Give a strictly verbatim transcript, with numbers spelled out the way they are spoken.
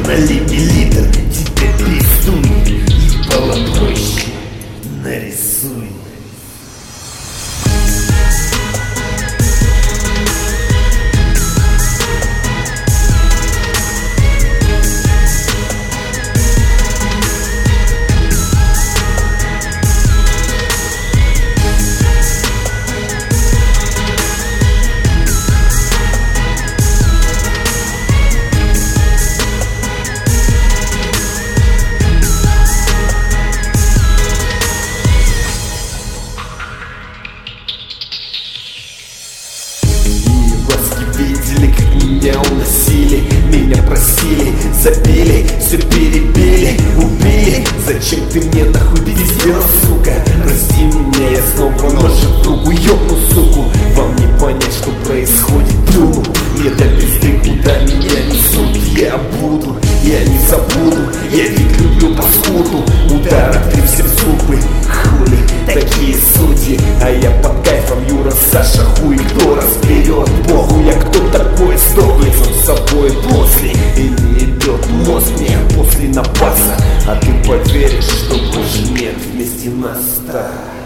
налей мне литр, теперь перестуй, и было проще, нарисуй. Видели, как меня уносили, меня просили, забили, все перебили, убили. Зачем ты мне нахуй пиздела, сука? Прости меня, я снова ножик в другу ёбну, суку. Вам не понять, что происходит, плюну. Мне до пизды, куда меня несут. Я буду, я не забуду, я ведь люблю паскуду. Удара три все в зубы, хули, такие судьи. А я под кайфом, Юра, Саша, хуй, кто разберет? Богу, я кто такой, сдохнет сам с собой после. И не идет мозг мне после напаса. А ты поверишь, что больше нет вместе нас, да.